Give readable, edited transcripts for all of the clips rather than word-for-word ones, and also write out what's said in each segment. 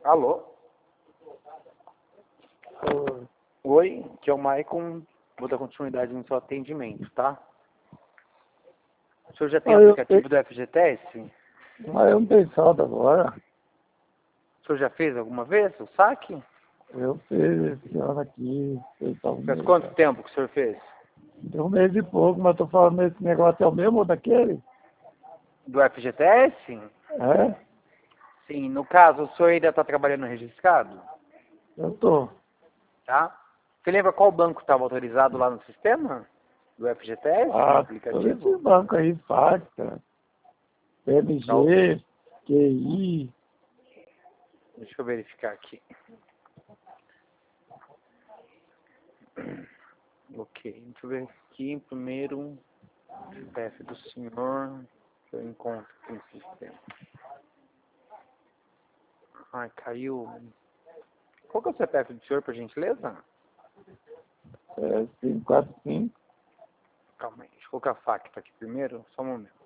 Alô? Oi. Oi, aqui é o Maicon. Vou dar continuidade no seu atendimento, tá? O senhor já tem o aplicativo do FGTS? Mas eu não tenho saldo agora. O senhor já fez alguma vez o saque? Eu fiz esse ano aqui. Faz quanto tempo que o senhor fez? Tem um mês e pouco, mas tô falando esse negócio é o mesmo ou daquele? Do FGTS? É? Sim, no caso, o senhor ainda está trabalhando registrado? Eu tô. Tá? Você lembra qual banco estava autorizado lá no sistema? Do FGTS, no Todo aplicativo? esse banco aí, Facta, PMG, QI. Deixa eu verificar aqui. Ok, deixa eu ver aqui primeiro o CPF do senhor, que eu encontro aqui no sistema. Ai, caiu. Qual que é o CPF do senhor, por gentileza? É 545. Calma aí, deixa eu colocar a facta aqui primeiro, só um momento.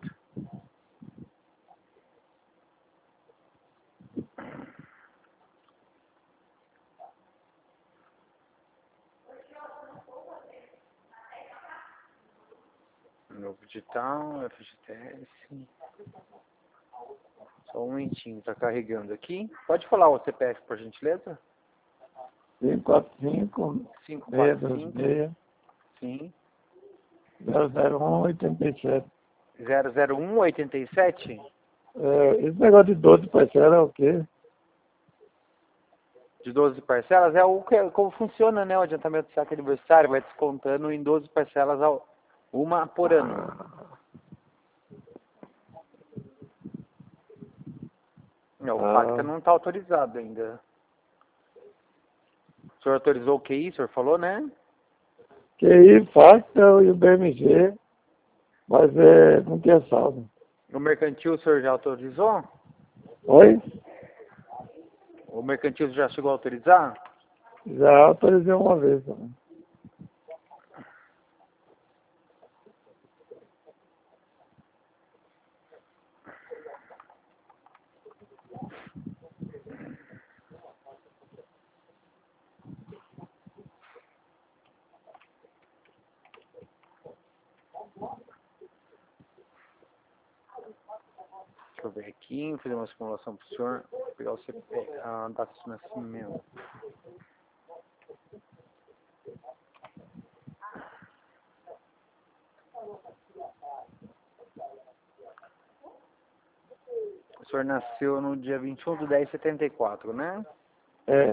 Novo digital, FGTS. Só um momentinho, tá carregando aqui. Pode falar o CPF, por gentileza? 545 545. 626 Sim. 00187. 00187? Esse negócio de 12 parcelas é o quê? De 12 parcelas é o que, como funciona, né? O adiantamento do saque aniversário vai descontando em 12 parcelas, uma por ano. Não, o Facta não está autorizado ainda. O senhor autorizou o QI, o senhor falou, né? QI, Facta e o BMG, mas não tinha saldo. O mercantil o senhor já autorizou? Oi? O mercantil já chegou a autorizar? Já autorizei uma vez também. Deixa eu ver aqui, fazer uma simulação para o senhor. Vou pegar o CPF, a data de nascimento. O senhor nasceu no dia 21/10/74, né? É.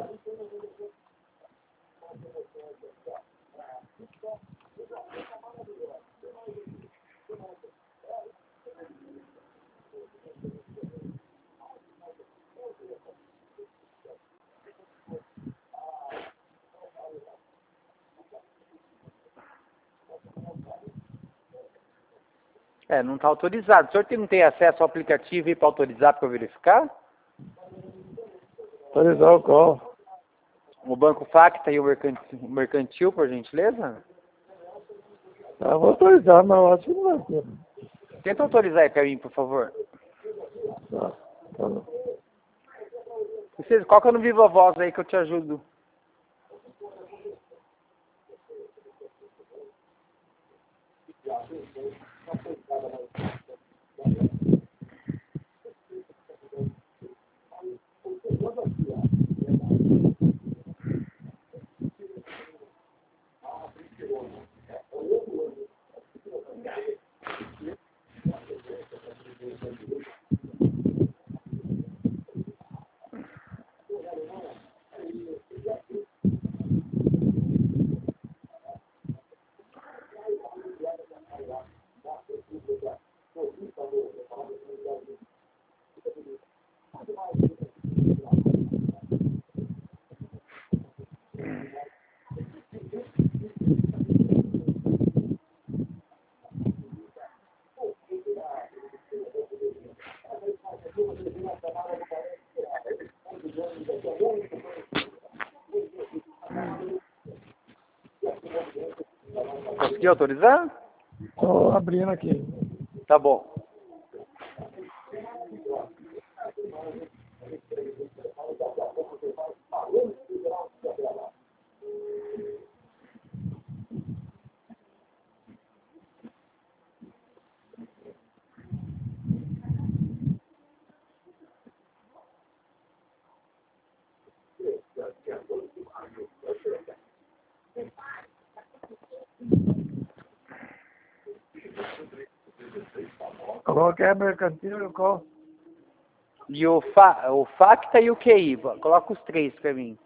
Não está autorizado. O senhor não tem acesso ao aplicativo e para autorizar para verificar? Autorizar o qual? O Banco Facta e o mercantil, por gentileza? Vou autorizar, mas eu acho que não vai ter. Tenta autorizar aí para mim, por favor. Tá bom. Qual que eu não vivo a voz aí que eu te ajudo? Conseguiu autorizar? Estou abrindo aqui. Tá bom. Qual que é mercantil e qual? E o Facta e o QI. Coloca os três pra mim.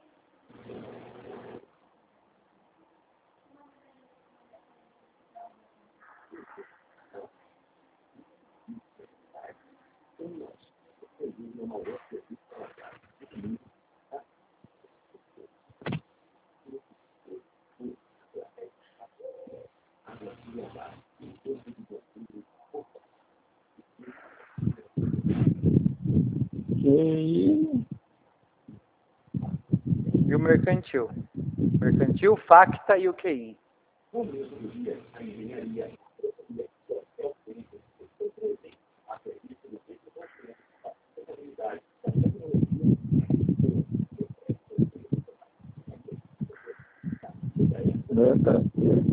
QI. E o mercantil. Mercantil, Facta e o QI. Mercantil.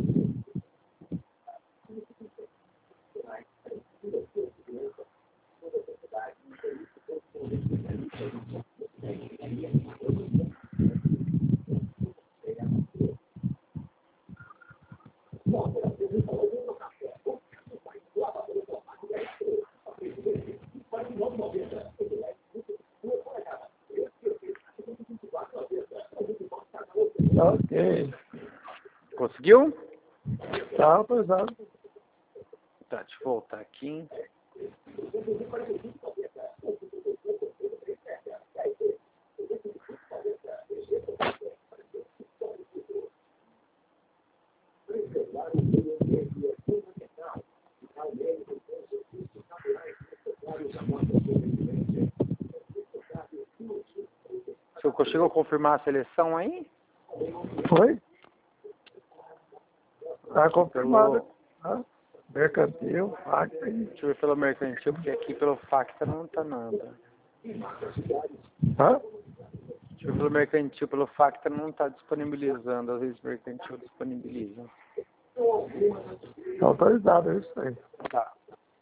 Ok. Conseguiu? Tá pesado. Tá, deixa eu voltar aqui. Você conseguiu confirmar a seleção aí? Foi? Tá confirmado. Tá? Mercantil, Facta e... Deixa eu ver pelo mercantil, porque aqui pelo Facta não tá nada. Hã? Deixa eu ver pelo mercantil, pelo Facta não tá disponibilizando. Às vezes o mercantil disponibiliza. Tá autorizado, é isso aí. Tá.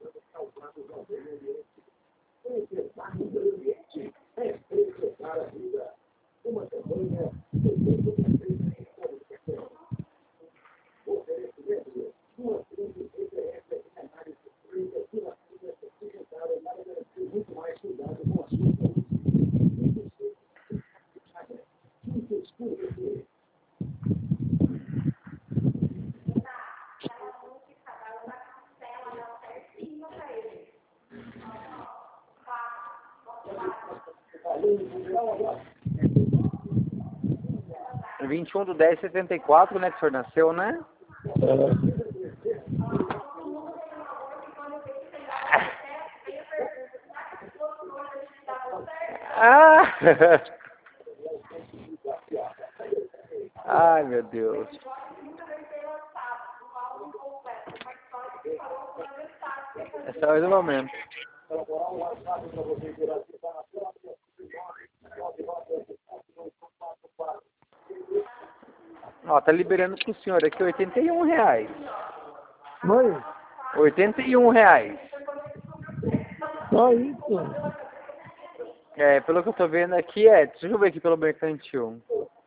É 21/10/74, né, que o senhor nasceu, né? Ah! Ai, meu Deus. Esse é o momento. Ó, tá liberando pro senhor aqui R$81. Oi? R$81. Só isso. É, pelo que eu tô vendo aqui, deixa eu ver aqui pelo mercantil.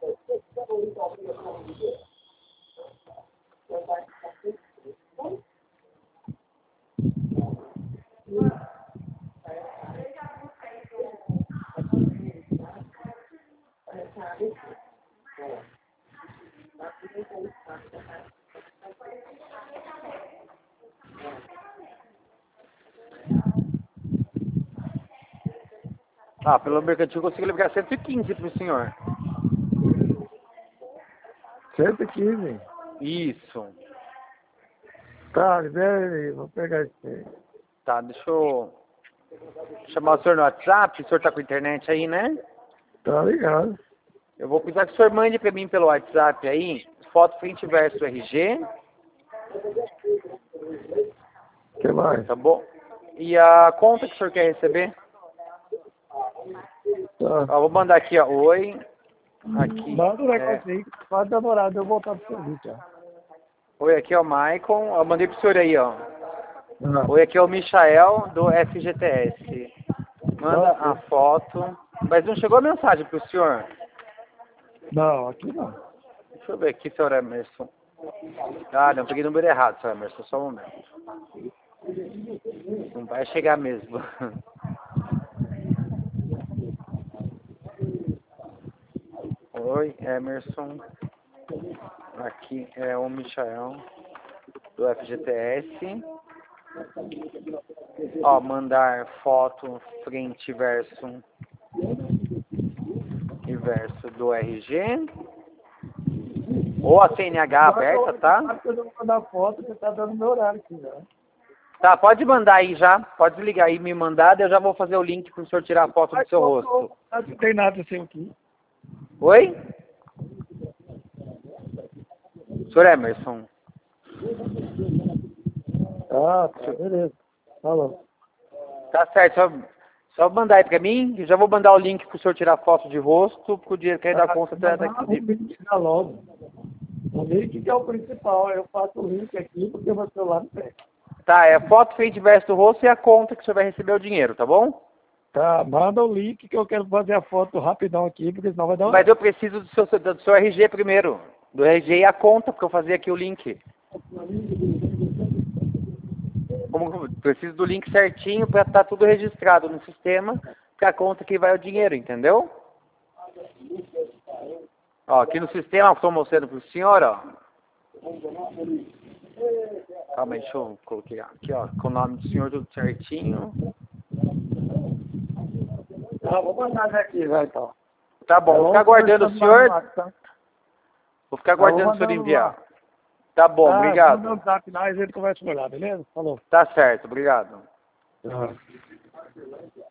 Ah, pelo mercantil eu consigo liberar 115 pro senhor. 115. Isso. Tá, libera, vou pegar isso aí. Tá, deixa eu chamar o senhor no WhatsApp. O senhor tá com internet aí, né? Tá ligado. Eu vou precisar que o senhor mande pra mim pelo WhatsApp aí, foto frente e verso RG, O que mais? tá bom? E a conta que o senhor quer receber? Tá. Ó, vou mandar aqui, ó, oi, aqui, Manda o negócio aí. Pode demorar de eu voltar pro serviço, já. oi, aqui é o Maicon, eu mandei pro senhor aí, ó. Ah. Oi, aqui é o Michael, do FGTS. Manda a foto, mas não chegou a mensagem pro senhor? Não, aqui não. Deixa eu ver aqui, senhor Emerson. Ah, não, peguei o número errado, senhor Emerson, só um momento. Não vai chegar mesmo. Oi, Emerson. Aqui é o Michael do FGTS. Ó, mandar foto frente e verso do RG. Ou a CNH aberta, tá? Eu vou mandar foto, você tá dando meu horário aqui, né? Tá, pode mandar aí já. Pode ligar aí e me mandar, daí eu já vou fazer o link pro senhor tirar a foto do seu rosto. Não tem nada assim aqui. Oi? Senhor Emerson. Ah, tá, beleza. Falou. Tá certo, só mandar aí pra mim, eu já vou mandar o link pro senhor tirar foto de rosto, porque o dinheiro que aí dá conta até daqui. O link já logo. O link que é o principal, eu faço o link aqui porque o meu celular não tem. Tá, é foto frente e verso do rosto e a conta que o senhor vai receber o dinheiro, tá bom? Tá, manda o link que eu quero fazer a foto rapidão aqui, porque senão vai dar Mas eu preciso do seu RG primeiro. Do RG e a conta, porque eu fazer aqui o link. Preciso do link certinho para estar tudo registrado no sistema, para a conta que vai o dinheiro, entendeu? Ó, aqui no sistema, eu estou mostrando para o senhor, ó. Calma aí, deixa eu colocar aqui, ó, com o nome do senhor tudo certinho. Tá, vou mandar já aqui, vai, então. Tá bom, vou ficar aguardando o senhor. Tá? Vou ficar aguardando o senhor enviar. Tá bom, obrigado. Manda um zap lá e a gente conversa melhor, beleza? Falou. Tá certo, obrigado. Tá.